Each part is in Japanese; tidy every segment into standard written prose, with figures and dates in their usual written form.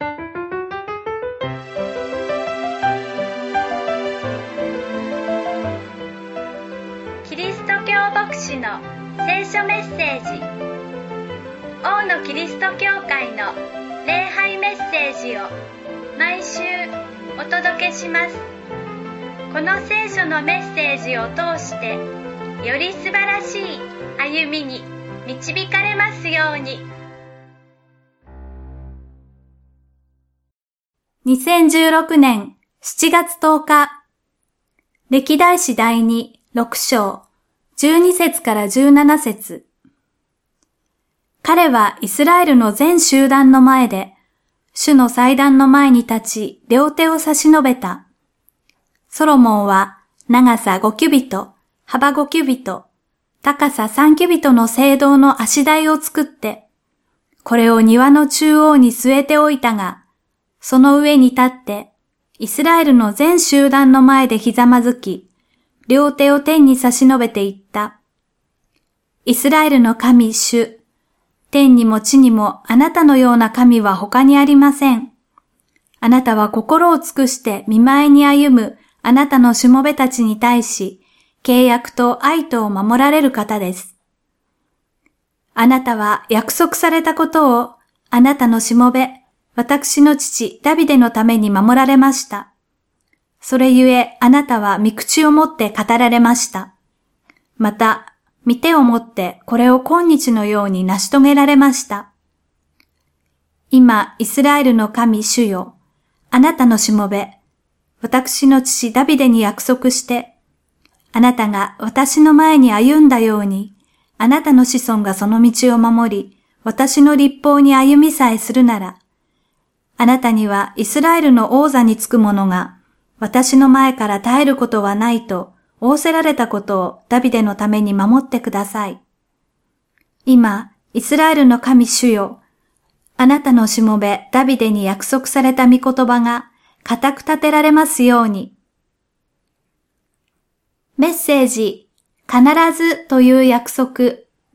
キリスト教牧師の聖書メッセージ。王のキリスト教会の礼拝メッセージを毎週お届けします。この聖書のメッセージを通してより素晴らしい歩みに導かれますように。 2016年7月10日、歴代史第26章12節から17節。彼はイスラエルの全集団の前で、主の祭壇の前に立ち、両手を差し伸べた。ソロモンは長さ5キュビト、幅5キュビト、高さ3キュビトの青銅の足台を作って、これを庭の中央に据えておいたが、その上に立って、イスラエルの全集団の前でひざまずき、両手を天に差し伸べていった。イスラエルの神主、天にも地にもあなたのような神は他にありません。あなたは心を尽くして御前に歩むあなたのしもべたちに対し、契約と愛とを守られる方です。あなたは約束されたことをあなたのしもべ、私の父ダビデのために守られました。それゆえあなたは御口をもって語られました。また、御手をもってこれを今日のように成し遂げられました。今、イスラエルの神主よ、あなたのしもべ、私の父ダビデに約束して、あなたが私の前に歩んだように、あなたの子孫がその道を守り、私の律法に歩みさえするなら、あなたにはイスラエルの王座につく者が、私の前から絶えることはないと、仰せられたことをダビデのために守ってください。今、イスラエルの神主よ、あなたのしもべダビデに約束された御言葉が固く立てられますように。メッセージ、必ずという約束。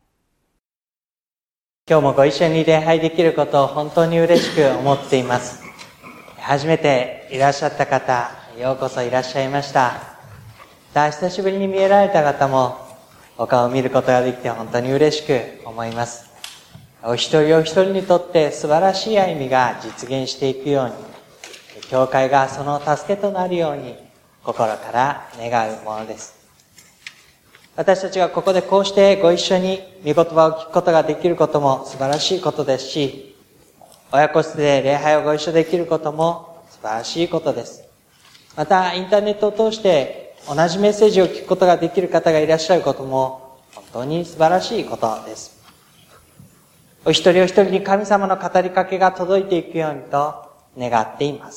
今日もご一緒に礼拝できることを本当に嬉しく思っています。初めていらっしゃった方、ようこそいらっしゃいました。久しぶりに見えられた方もお顔を見ることができて本当に嬉しく思います。お一人お一人にとって素晴らしい歩みが実現していくように、教会がその助けとなるように心から願うものです。私たちがここでこうしてご一緒に御言葉を聞くことができることも素晴らしいことですし、親子室で礼拝をご一緒できることも素晴らしいことです。またインターネットを通して同じメッセージを聞くことができる方がいらっしゃることも本当に素晴らしいことです。お一人お一人に神様の語りかけが届いていくようにと願っています。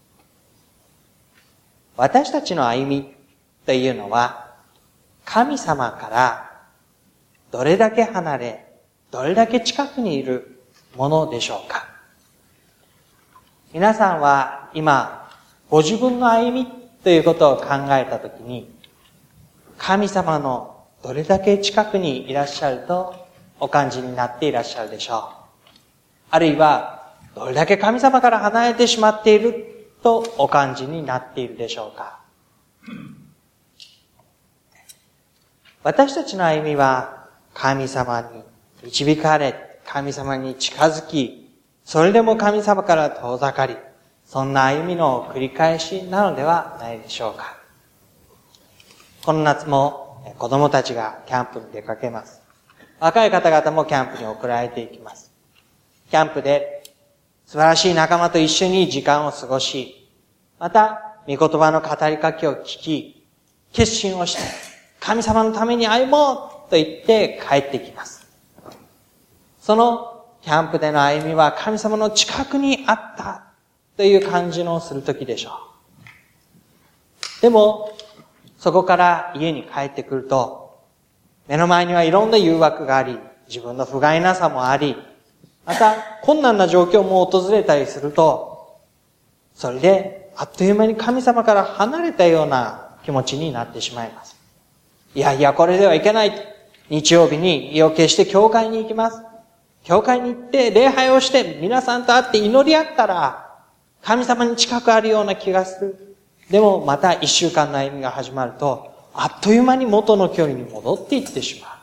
私たちの歩みというのは神様からどれだけ離れ、どれだけ近くにいるものでしょうか。皆さんは今、ご自分の歩みということを考えたときに、神様のどれだけ近くにいらっしゃるとお感じになっていらっしゃるでしょう。あるいは、どれだけ神様から離れてしまっているとお感じになっているでしょうか。私たちの歩みは神様に導かれ、神様に近づき、それでも神様から遠ざかり、そんな歩みの繰り返しなのではないでしょうか。この夏も子供たちがキャンプに出かけます。若い方々もキャンプに送られていきます。キャンプで素晴らしい仲間と一緒に時間を過ごし、また御言葉の語りかけを聞き、決心をして神様のために歩もうと言って帰ってきます。そのキャンプでの歩みは神様の近くにあったという感じのするときでしょう。でも、そこから家に帰ってくると、目の前にはいろんな誘惑があり、自分の不甲斐なさもあり、また困難な状況も訪れたりすると、それであっという間に神様から離れたような気持ちになってしまいます。いやいや、これではいけない。日曜日に意を決して教会に行きます。 教会に行って礼拝をして皆さんと会って祈り合ったら神様に近くあるような気がする。でもまた1週間の歩みが始まるとあっという間に元の距離に戻っていってしまう。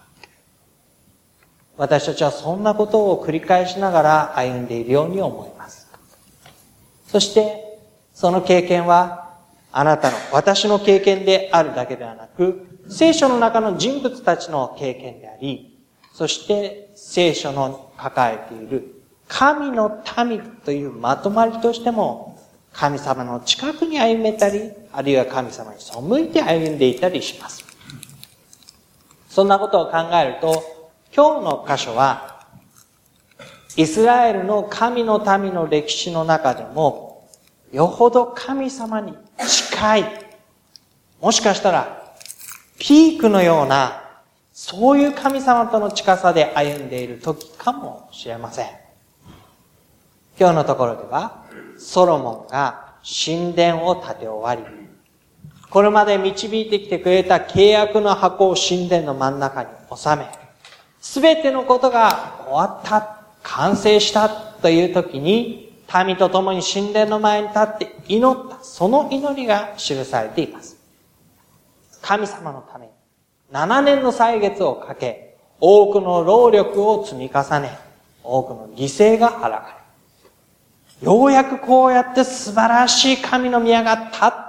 私たちはそんなことを繰り返しながら歩んでいるように思います。そしてその経験はあなたの、私の経験であるだけではなく、聖書の中の人物たちの経験であり、そして聖書の抱えている神の民というまとまりとしても、神様の近くに歩めたり、あるいは神様に背いて歩んでいたりします。そんなことを考えると、今日の箇所は、イスラエルの神の民の歴史の中でも、よほど神様に近い、もしかしたらピークのような、そういう神様との近さで歩んでいる時かもしれません。今日のところでは、ソロモンが神殿を建て終わり、これまで導いてきてくれた契約の箱を神殿の真ん中に収め、すべてのことが終わった、完成したという時に、民と共に神殿の前に立って祈った、その祈りが記されています。神様のために7年の歳月をかけ、多くの労力を積み重ね、多くの犠牲が払われ、ようやくこうやって素晴らしい神の宮が立った。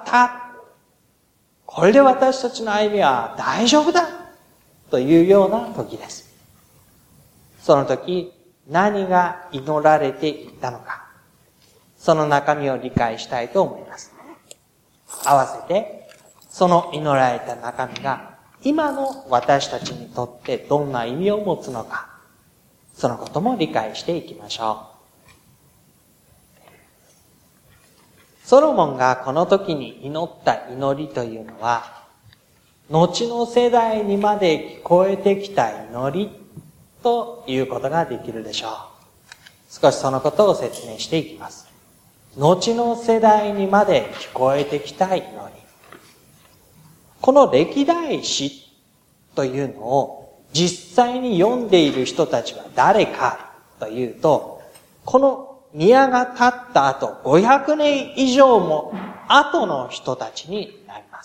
これで私たちの歩みは大丈夫だというような時です。その時、何が祈られていたのか、その中身を理解したいと思います。合わせて、その祈られた中身が今の私たちにとってどんな意味を持つのか、そのことも理解していきましょう。ソロモンがこの時に祈った祈りというのは、後の世代にまで聞こえてきた祈りということができるでしょう。少しそのことを説明していきます。後の世代にまで聞こえてきた祈り。この歴代史というのを実際に読んでいる人たちは誰かというと、この宮が建った後500年以上も後の人たちになります。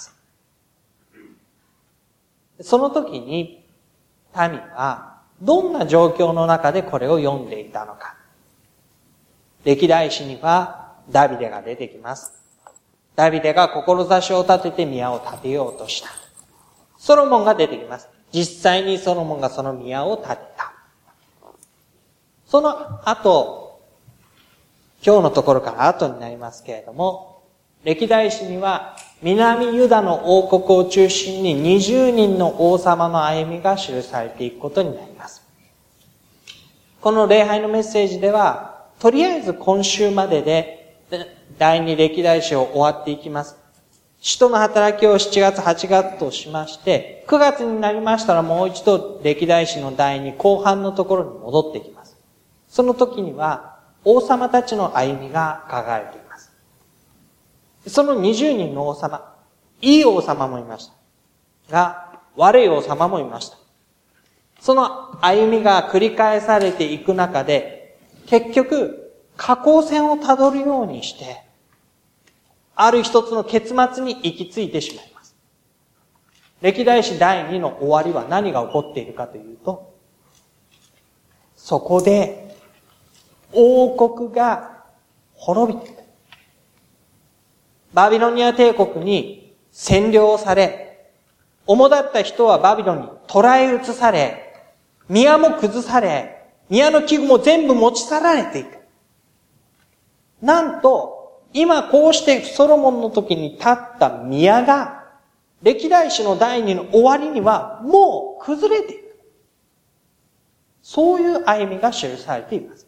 その時に民はどんな状況の中でこれを読んでいたのか。歴代史にはダビデが出てきます。ダビデが志を立てて宮を建てようとした。ソロモンが出てきます。実際にソロモンがその宮を建てた。その後、今日のところから後になりますけれども、歴代史には南ユダの王国を中心に20人の王様の歩みが記されていくことになります。この礼拝のメッセージでは、とりあえず今週までで第二歴代史を終わっていきます。使徒の働きを7月8月としまして、9月になりましたらもう一度歴代史の第2後半のところに戻ってきます。その時には王様たちの歩みが書かれています。その20人の王様、いい王様もいましたが、悪い王様もいました。その歩みが繰り返されていく中で、結局下降線をたどるようにして、ある一つの結末に行き着いてしまいます。歴代史第2の終わりは何が起こっているかというと、そこで王国が滅びて、バビロニア帝国に占領され、主だった人はバビロンに捕らえ移され、宮も崩され、宮の器具も全部持ち去られていく。なんと、今こうしてソロモンの時に建った宮が、歴代史の第2の終わりにはもう崩れていく。そういう歩みが記されています。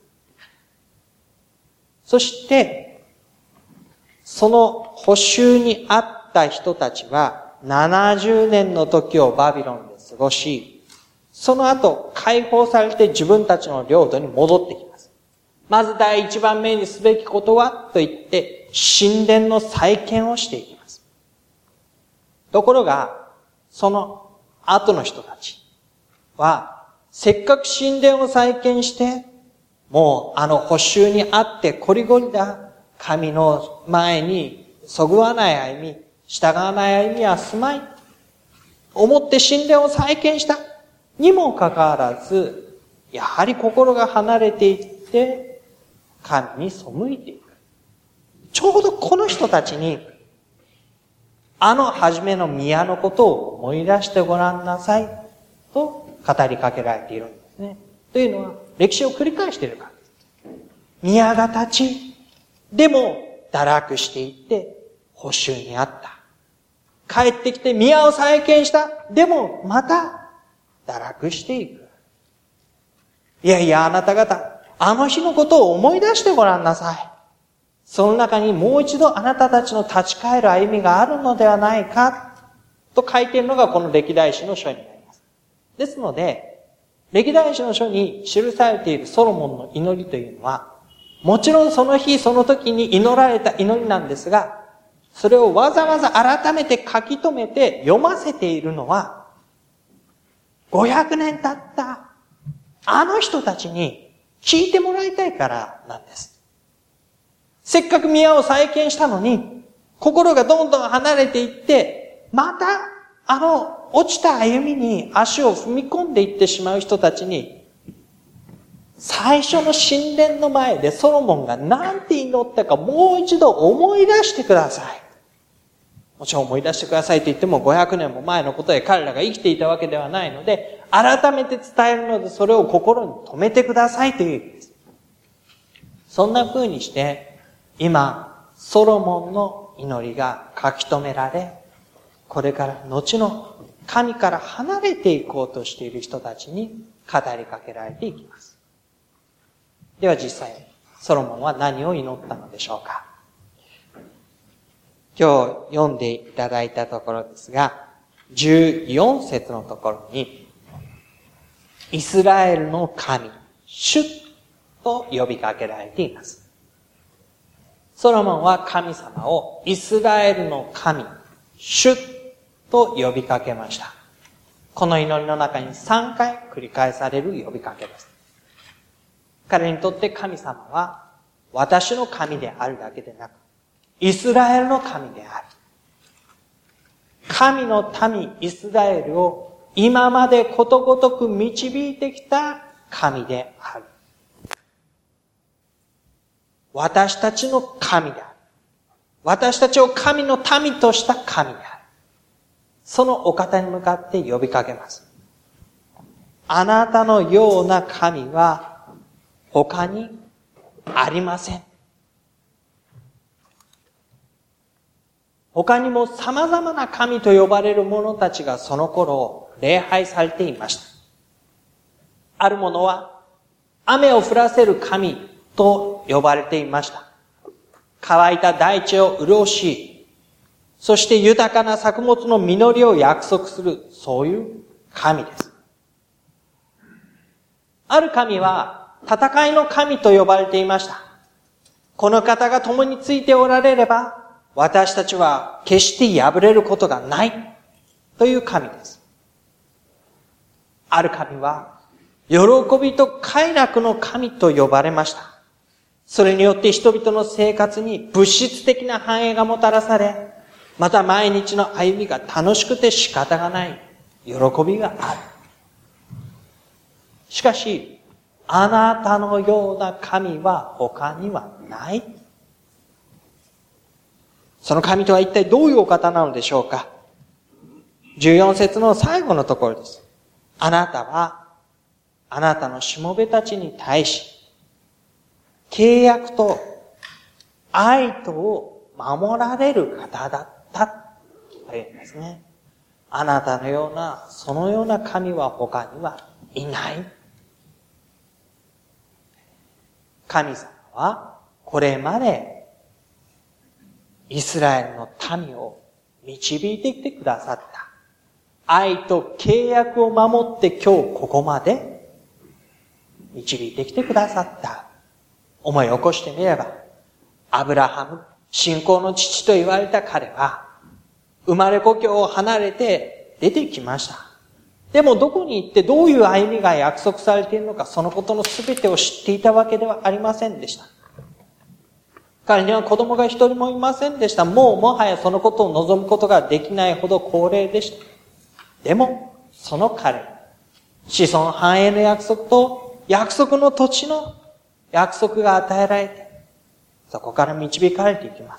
そして、その捕囚にあった人たちは70年の時をバビロンで過ごし、その後解放されて自分たちの領土に戻ってきます。まず第一番目にすべきことはと言って神殿の再建をしていきます。ところが、その後の人たちはせっかく神殿を再建してもう捕囚にあってこりごりだ。神の前にそぐわない歩み、従わない歩みはすまい。思って神殿を再建したにもかかわらず、やはり心が離れていって、神に背いていく。ちょうどこの人たちに、初めの宮のことを思い出してごらんなさい、と語りかけられているんですね。というのは、歴史を繰り返しているからです。宮が立ち、でも堕落していって、捕囚にあった。帰ってきて宮を再建した。でもまた堕落していく。いやいや、あなた方、あの日のことを思い出してごらんなさい。その中にもう一度あなたたちの立ち返る歩みがあるのではないか、と書いているのがこの歴代史の書になります。ですので、歴代史の書に記されているソロモンの祈りというのは、もちろんその日その時に祈られた祈りなんですが、それをわざわざ改めて書き留めて読ませているのは、500年経ったあの人たちに聞いてもらいたいからなんです。せっかく宮を再建したのに、心がどんどん離れていって、また落ちた歩みに足を踏み込んでいってしまう人たちに、最初の神殿の前でソロモンが何て祈ったかもう一度思い出してください。もちろん思い出してくださいと言っても500年も前のことで彼らが生きていたわけではないので、改めて伝えるのでそれを心に留めてくださいという意味です。そんな風にして、今、ソロモンの祈りが書き留められ、これから後の神から離れていこうとしている人たちに語りかけられていきます。では実際、ソロモンは何を祈ったのでしょうか。今日読んでいただいたところですが、14節のところに、イスラエルの神、主と呼びかけられています。ソロモンは神様をイスラエルの神、主と呼びかけました。この祈りの中に3回繰り返される呼びかけです。彼にとって神様は私の神であるだけでなく、イスラエルの神である。神の民イスラエルを今までことごとく導いてきた神である。私たちの神である。私たちを神の民とした神である。そのお方に向かって呼びかけます。あなたのような神は他にありません。他にも様々な神と呼ばれる者たちがその頃礼拝されていました。ある者は雨を降らせる神と呼ばれていました。乾いた大地を潤し、そして豊かな作物の実りを約束する、そういう神です。ある神は戦いの神と呼ばれていました。この方が共についておられれば、私たちは決して敗れることがないという神です。ある神は喜びと快楽の神と呼ばれました。それによって人々の生活に物質的な繁栄がもたらされ、また毎日の歩みが楽しくて仕方がない喜びがある。しかし、あなたのような神は他にはない。その神とは一体どういうお方なのでしょうか。14節の最後のところです。あなたは、あなたのしもべたちに対し、契約と愛とを守られる方だったというんですね。あなたのような、そのような神は他にはいない。神様はこれまでイスラエルの民を導いてきてくださった。愛と契約を守って今日ここまで導いてきてくださった。思い起こしてみれば、アブラハム、信仰の父と言われた彼は、生まれ故郷を離れて出てきました。 でもどこに行ってどういう歩みが約束されているのか、そのことの全てを知っていたわけではありませんでした。彼には子供が一人もいませんでした。もはやそのことを望むことができないほど高齢でした。でも、その彼、子孫繁栄の約束と約束の土地の約束が与えられて、そこから導かれていきます。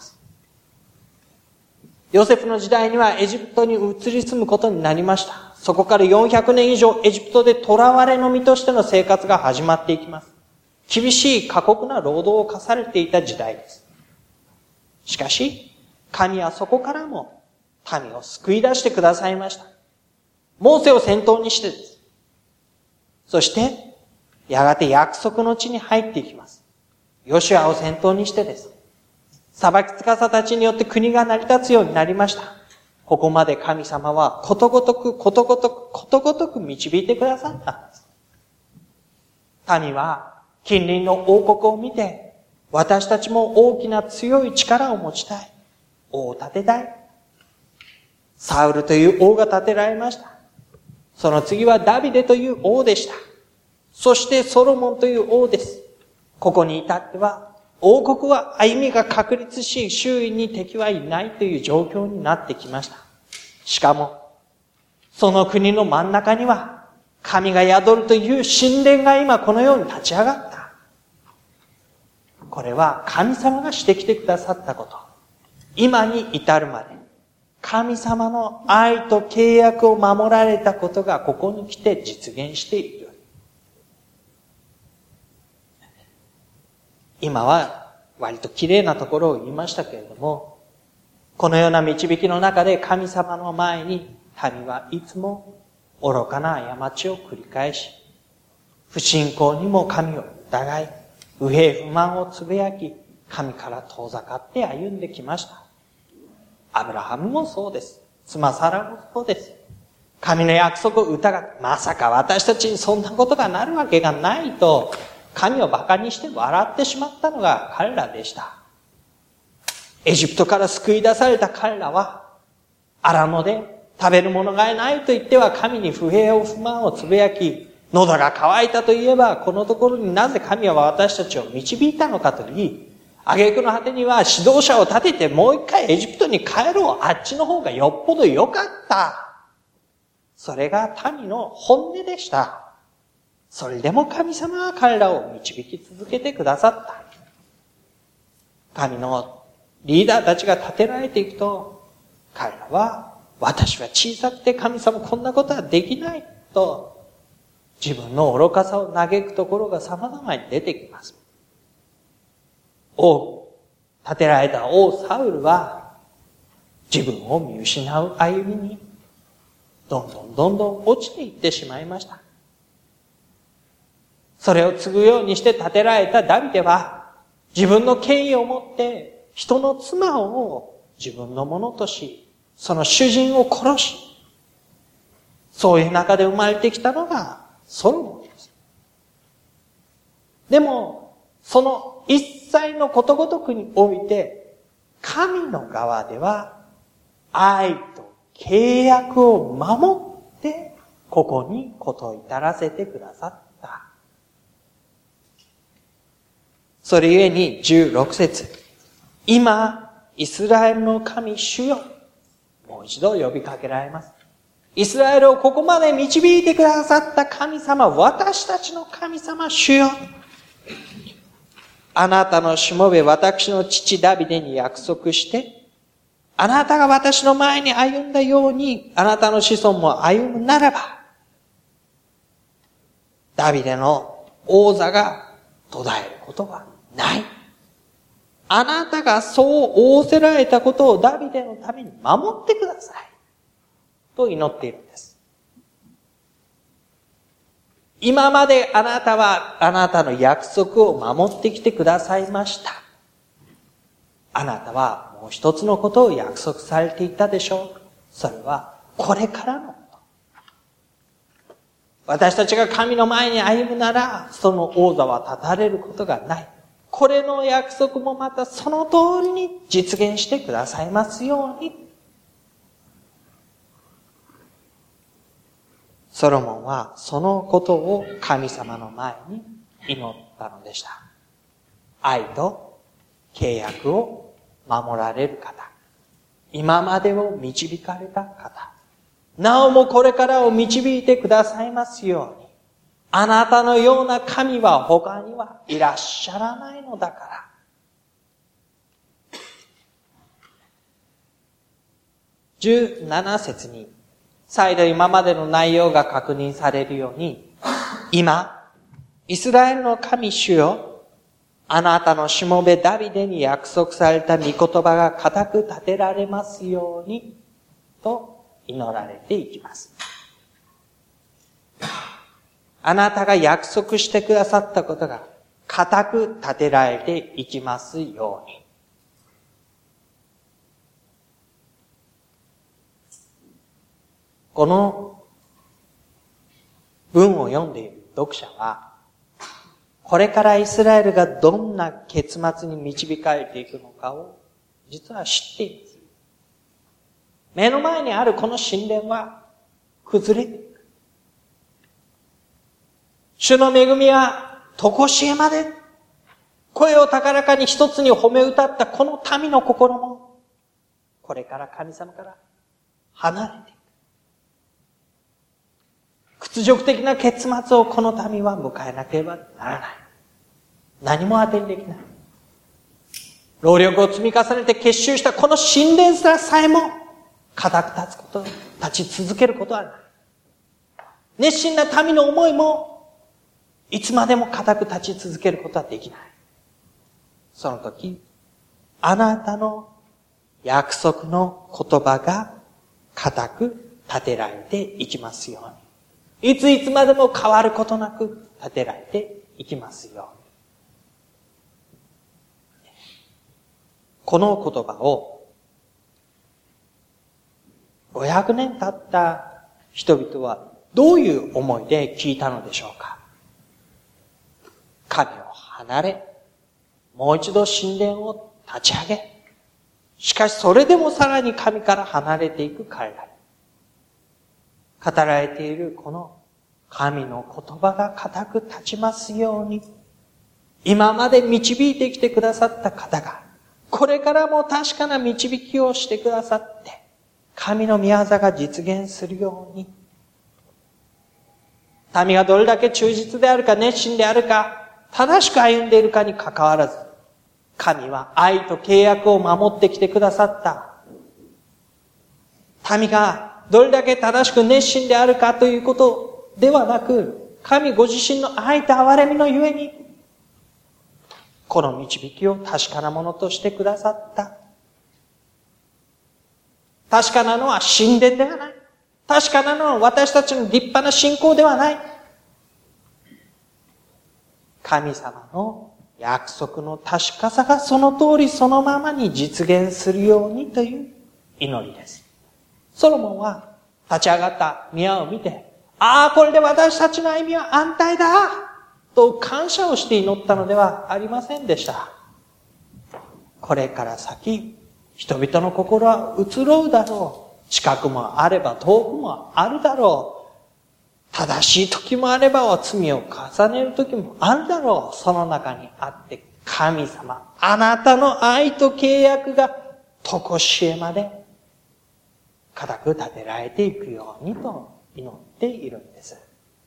ヨセフの時代にはエジプトに移り住むことになりました。そこから400年以上エジプトで囚われの身としての生活が始まっていきます。厳しい過酷な労働を課されていた時代です。しかし、神はそこからも民を救い出してくださいました。モーセを先頭にしてです。そして、やがて約束の地に入っていきます。ヨシュアを先頭にしてです。裁き司たちによって国が成り立つようになりました。ここまで神様はことごとく導いてくださったんです。民は近隣の王国を見て、私たちも大きな強い力を持ちたい。王を立てたい。サウルという王が立てられました。その次はダビデという王でした。そしてソロモンという王です。ここに至っては、王国は歩みが確立し、周囲に敵はいないという状況になってきました。しかも、その国の真ん中には、神が宿るという神殿が今このように立ち上がった。これは神様がしてきてくださったこと。今に至るまで、神様の愛と契約を守られたことがここに来て実現している。今は割と綺麗なところを言いましたけれども、このような導きの中で神様の前に民はいつも愚かな過ちを繰り返し、不信仰にも神を疑い、不平不満をつぶやき、神から遠ざかって歩んできました。アブラハムもそうです。妻サラもそうです。神の約束を疑って、まさか私たちにそんなことがなるわけがないと、神を馬鹿にして笑ってしまったのが彼らでした。エジプトから救い出された彼らは、荒野で食べるものがないと言っては神に不平不満をつぶやき、喉が渇いたといえば、このところになぜ神は私たちを導いたのかと言い、挙句の果てには指導者を立ててもう一回エジプトに帰ろう。あっちの方がよっぽど良かった。それが民の本音でした。それでも神様は彼らを導き続けてくださった。神のリーダーたちが立てられていくと、彼らは、私は小さくて神様こんなことはできないと、自分の愚かさを嘆くところが様々に出てきます。立てられた王サウルは、自分を見失う歩みに、どんどん落ちていってしまいました。それを継ぐようにして立てられたダビデは、自分の権威を持って人の妻を自分のものとし、その主人を殺し、そういう中で生まれてきたのがソロモンです。でも、その一切のことごとくにおいて、神の側では愛と契約を守って、ここにこと至らせてくださった。それゆえに16節、今、イスラエルの神主よ。もう一度呼びかけられます。イスラエルをここまで導いてくださった神様、私たちの神様主よ。あなたのしもべ、私の父ダビデに約束して、あなたが私の前に歩んだように、あなたの子孫も歩むならば、ダビデの王座が途絶えることはない。あなたがそう仰せられたことをダビデのために守ってください。と祈っているんです。今まであなたはあなたの約束を守ってきてくださいました。あなたはもう一つのことを約束されていたでしょう。それはこれからのこと。私たちが神の前に歩むなら、その王座は立たれることがない。これの約束もまたその通りに実現してくださいますように。 ソロモンはそのことを神様の前に祈ったのでした。愛と契約を守られる方。今までを導かれた方。なおもこれからを導いてくださいますように。あなたのような神は他にはいらっしゃらないのだから。17節に再度今までの内容が確認されるように、今、イスラエルの神主よ、あなたのしもべダビデに約束された御言葉が固く立てられますように、と祈られていきます。あなたが約束してくださったことが固く立てられていきますように。この文を読んでいる読者は、これからイスラエルがどんな結末に導かれていくのかを実は知っています。目の前にあるこの神殿は崩れていく。主の恵みはとこしえまで、声を高らかに一つに褒め歌ったこの民の心も、これから神様から離れていく。屈辱的な結末をこの民は迎えなければならない。何も当てにできない。労力を積み重ねて結集したこの神殿さえも固く立ち続けることはない。熱心な民の思いもいつまでも固く立ち続けることはできない。その時、あなたの約束の言葉が固く立てられていきますように。いつまでも変わることなく立てられていきますように。この言葉を500年経った人々はどういう思いで聞いたのでしょうか。神を離れ、もう一度神殿を立ち上げ、しかしそれでもさらに神から離れていく彼ら。語られているこの神の言葉が固く立ちますように、今まで導いてきてくださった方が、これからも確かな導きをしてくださって、神の御業が実現するように、民がどれだけ忠実であるか熱心であるか、正しく歩んでいるかに関わらず、神は愛と契約を守ってきてくださった。民がどれだけ正しく熱心であるかということではなく、神ご自身の愛と憐れみのゆえに、この導きを確かなものとしてくださった。確かなのは神殿ではない。確かなのは私たちの立派な信仰ではない。神様の約束の確かさがその通りそのままに実現するようにという祈りです。ソロモンは立ち上がった宮を見て、これで私たちの歩みは安泰だと感謝をして祈ったのではありませんでした。これから先、人々の心は移ろうだろう。近くもあれば遠くもあるだろう。正しい時もあれば罪を重ねる時もあるだろう。その中にあって神様、あなたの愛と契約が常しえまで固く立てられていくようにと祈っているんです。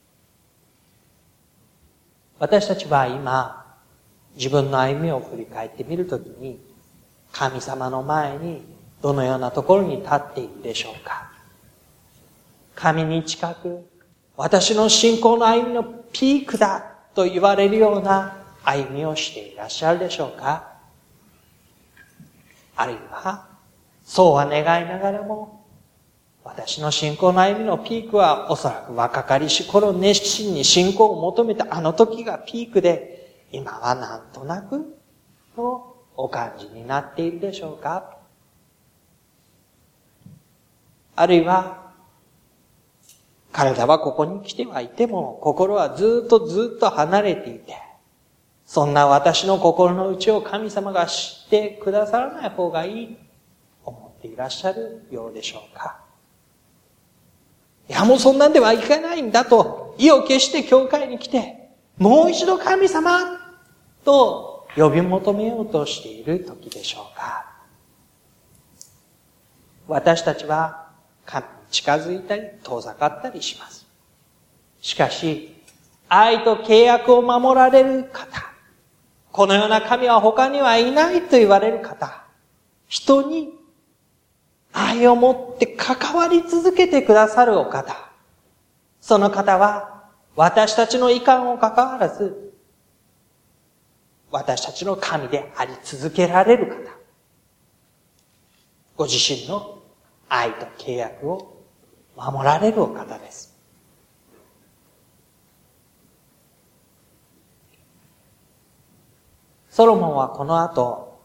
私たちは今、自分の歩みを振り返ってみるときに、神様の前にどのようなところに立っているでしょうか。神に近く、私の信仰の歩みのピークだと言われるような歩みをしていらっしゃるでしょうか。あるいは、そうは願いながらも、私の信仰の歩みのピークはおそらく若かりし頃熱心に信仰を求めたあの時がピークで、今はなんとなくとお感じになっているでしょうか。あるいは、体はここに来てはいても、心はずっと離れていて、そんな私の心の内を神様が知ってくださらない方がいいと思っていらっしゃるようでしょうか。 いやもうそんなんではいけないんだと、意を決して教会に来て、もう一度神様と呼び求めようとしている時でしょうか。私たちは神に近づいたり遠ざかったりします。しかし、愛と契約を守られる方、このような神は他にはいないと言われる方、人に愛を持って関わり続けてくださるお方、その方は私たちの遺憾を関わらず、私たちの神であり続けられる方、ご自身の愛と契約を守られるお方です。ソロモンはこの後、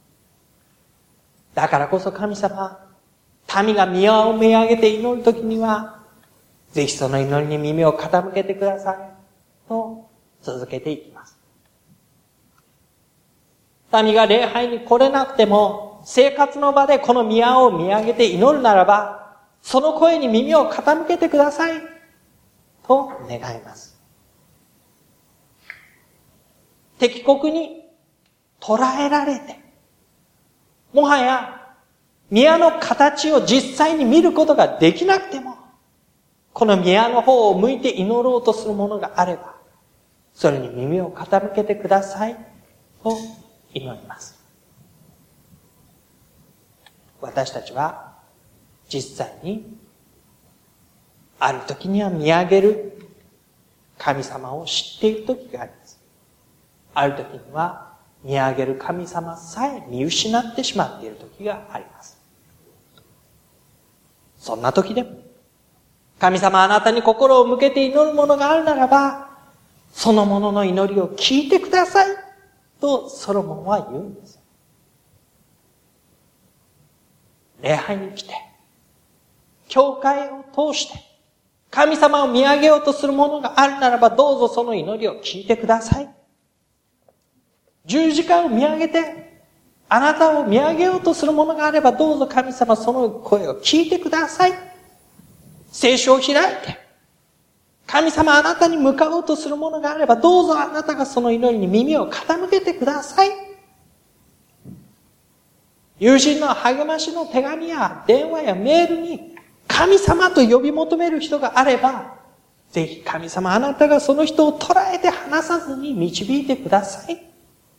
だからこそ神様、民が宮を見上げて祈るときには、ぜひその祈りに耳を傾けてください。と続けていきます。民が礼拝に来れなくても、生活の場でこの宮を見上げて祈るならば、その声に耳を傾けてください。と願います。敵国に捕らえられて、もはや宮の形を実際に見ることができなくても、この宮の方を向いて祈ろうとするものがあれば、それに耳を傾けてくださいと祈ります。私たちは実際にある時には見上げる神様を知っている時があります。ある時には見上げる神様さえ見失ってしまっている時があります。そんな時でも、神様あなたに心を向けて祈るものがあるならば、そのものの祈りを聞いてくださいとソロモンは言うんです。礼拝に来て、教会を通して、神様を見上げようとするものがあるならば、どうぞその祈りを聞いてください。十字架を見上げて、あなたを見上げようとするものがあれば、どうぞ神様その声を聞いてください。聖書を開いて、神様あなたに向かおうとするものがあれば、どうぞあなたがその祈りに耳を傾けてください。友人の励ましの手紙や電話やメールに神様と呼び求める人があれば、ぜひ神様あなたがその人を捉えて離さずに導いてください。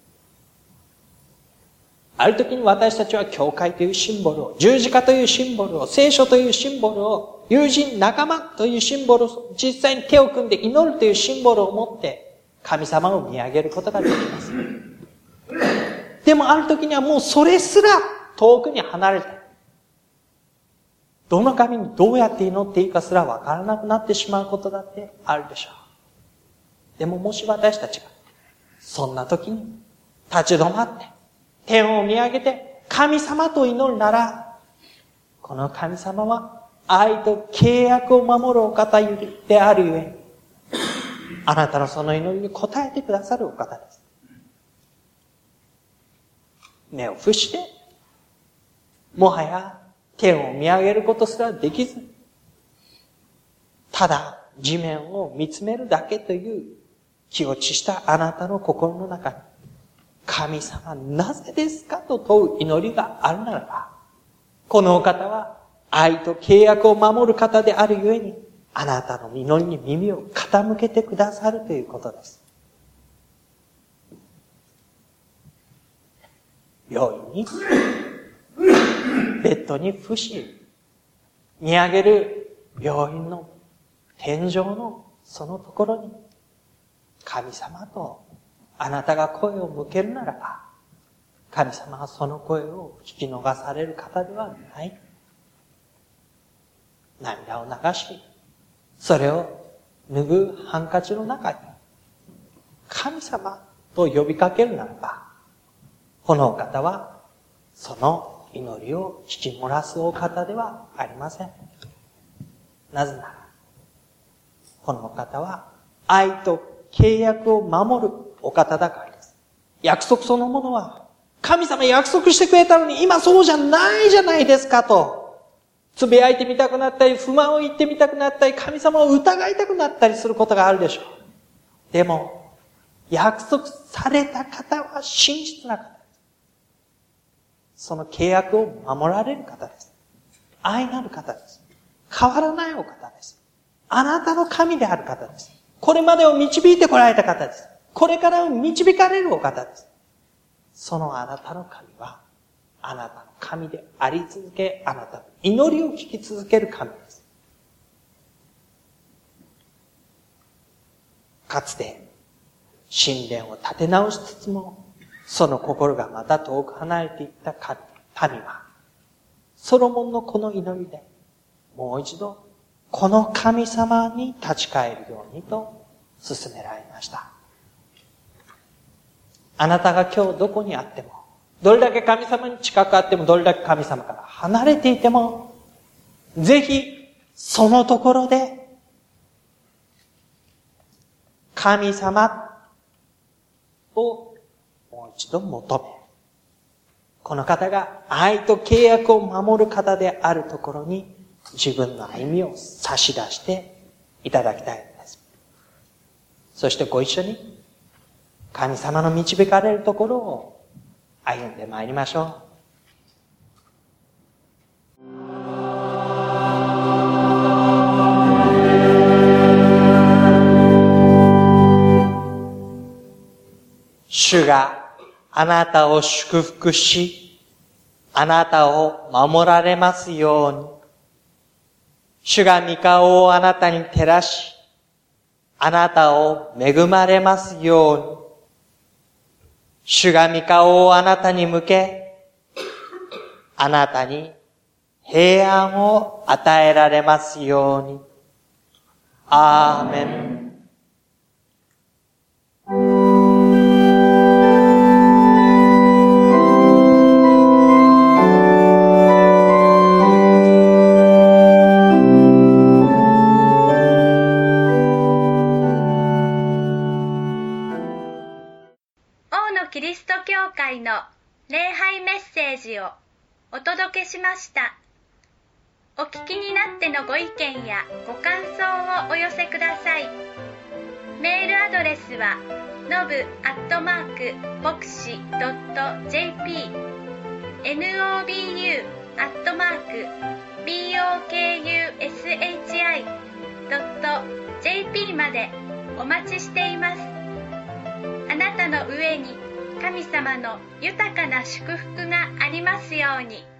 ある時に私たちは教会というシンボルを、十字架というシンボルを、聖書というシンボルを、友人、仲間というシンボルを、実際に手を組んで祈るというシンボルを持って、神様を見上げることができます。でもある時にはもうそれすら遠くに離れて、どの神にどうやって祈っていいかすらわからなくなってしまうことだってあるでしょう。でももし私たちが、そんな時に立ち止まって、天を見上げて神様と祈るなら、この神様は愛と契約を守るお方であるゆえ、あなたのその祈りに応えてくださるお方です。目を伏して、もはや天を見上げることすらできず、ただ地面を見つめるだけという気落ちしたあなたの心の中に、神様なぜですかと問う祈りがあるならば、このお方は愛と契約を守る方であるゆえに、あなたの祈りに耳を傾けてくださるということです。病院に、ベッドに伏し、見上げる病院の天井のそのところに、神様とあなたが声を向けるならば、神様はその声を聞き逃される方ではない。涙を流し、それを拭うハンカチの中に、神様と呼びかけるならば、このお方は、その祈りを聞き漏らすお方ではありません。なぜなら、このお方は、愛と契約を守るお方だからです。約束そのものは、神様約束してくれたのに今そうじゃないじゃないですかと、 つぶやいてみたくなったり、不満を言ってみたくなったり、神様を疑いたくなったりすることがあるでしょう。でも、約束された方は真実な方です。その契約を守られる方です。愛なる方です。変わらないお方です。あなたの神である方です。これまでを導いてこられた方です。これからを導かれるお方です。そのあなたの神は、あなたの神であり続け、あなたの祈りを聞き続ける神です。かつて、神殿を建て直しつつも、その心がまた遠く離れていった民は、ソロモンのこの祈りで、もう一度、この神様に立ち返るようにと勧められました。あなたが今日どこにあっても、どれだけ神様に近くあっても、どれだけ神様から離れていても、ぜひ、そのところで、神様をもう一度求め、この方が愛と契約を守る方であるところに、自分の歩みを差し出していただきたいのです。そしてご一緒に、神様の導かれるところを歩んでまいりましょう。主があなたを祝福し、あなたを守られますように。主が御顔をあなたに照らし、あなたを恵まれますように。主が御顔をあなたに向け、あなたに平安を与えられますように。アーメン。 キリスト教会の礼拝メッセージをお届けしました。お聞きになってのご意見やご感想をお寄せください。メールアドレスはnobu@voxi.jp nobu@bokushi.jp までお待ちしています。あなたの上に神様の豊かな祝福がありますように。